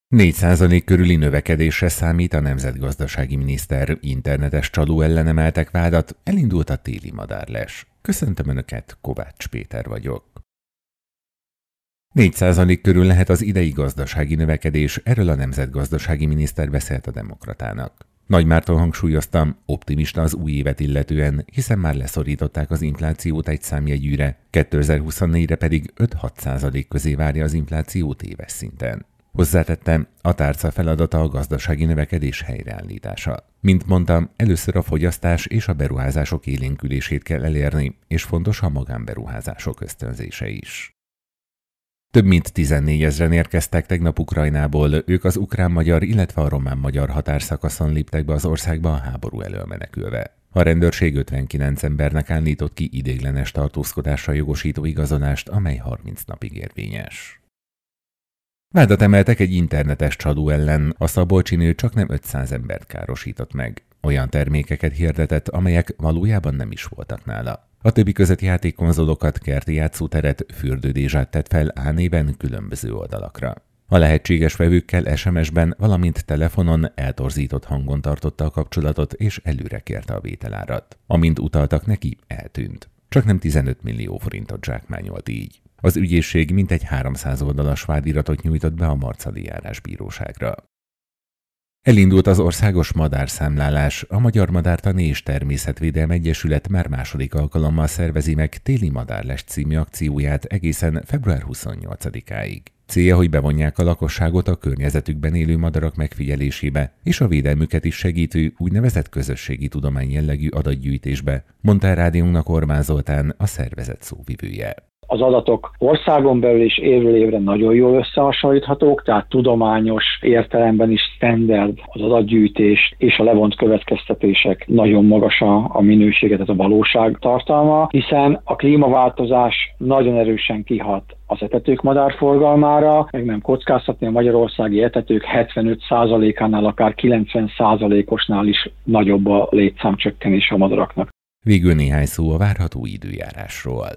4% körüli növekedésre számít a nemzetgazdasági miniszter, internetes csaló ellen emeltek vádat, elindult a téli madárles. Köszöntöm Önöket, Kovács Péter vagyok. 4% körül lehet az idei gazdasági növekedés, erről a nemzetgazdasági miniszter beszélt a Demokratának. Nagy Márton hangsúlyoztam, optimista az új évet illetően, hiszen már leszorították az inflációt egy számjegyűre, 2024-re pedig 5-6% közé várja az inflációt éves szinten. Hozzátettem, a tárca feladata a gazdasági növekedés helyreállítása. Mint mondtam, először a fogyasztás és a beruházások élénkülését kell elérni, és fontos a magánberuházások ösztönzése is. Több mint 14 000-en érkeztek tegnap Ukrajnából, ők az ukrán-magyar, illetve a román-magyar határszakaszon léptek be az országba a háború elől menekülve. A rendőrség 59 embernek állított ki ideiglenes tartózkodásra jogosító igazolást, amely 30 napig érvényes. Vádat emeltek egy internetes csaló ellen, a szabolcsi nő csaknem 500 embert károsított meg. Olyan termékeket hirdetett, amelyek valójában nem is voltak nála. A többi között játékkonzolokat, kerti játszóteret, fürdődézsát tett fel álnéven különböző oldalakra. A lehetséges vevőkkel SMS-ben, valamint telefonon eltorzított hangon tartotta a kapcsolatot, és előre kérte a vételárat. Amint utaltak neki, eltűnt. Csaknem 15 millió forintot zsákmányolt így. Az ügyészség mintegy 300 oldalas vádiratot nyújtott be a Marcali járásbíróságra. Elindult az országos madárszámlálás, a Magyar Madártani és Természetvédelmi Egyesület már második alkalommal szervezi meg téli madárles című akcióját egészen február 28-áig. Célja, hogy bevonják a lakosságot a környezetükben élő madarak megfigyelésébe és a védelmüket is segítő úgynevezett közösségi tudomány jellegű adatgyűjtésbe, mondta a rádiónak Orbán Zoltán, a szervezet szóvivője. Az adatok országon belül is évről évre nagyon jól összehasonlíthatók, tehát tudományos értelemben is standard az adatgyűjtés és a levont következtetések nagyon magas a minősége, tehát a valóság tartalma, hiszen a klímaváltozás nagyon erősen kihat az etetők madárforgalmára, meg nem kockáztatni, a magyarországi etetők 75%-ánál, akár 90%-osnál is nagyobb a létszámcsökkenés a madaraknak. Végül néhány szó a várható időjárásról.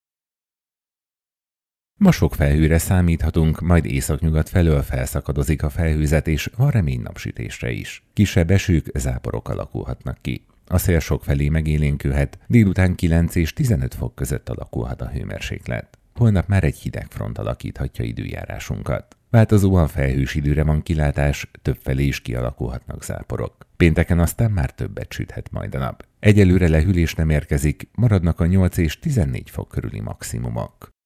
Ma sok felhőre számíthatunk, majd északnyugat felől felszakadozik a felhőzet, és van remény napsütésre is. Kisebb esők, záporok alakulhatnak ki. A szél sokfelé megélénkülhet, délután 9 és 15 fok között alakulhat a hőmérséklet. Holnap már egy hideg front alakíthatja időjárásunkat. Változóan felhős időre van kilátás, többfelé is kialakulhatnak záporok. Pénteken aztán már többet süthet majd a nap. Egyelőre lehűlés nem érkezik, maradnak a 8 és 14 fok körüli maximumok.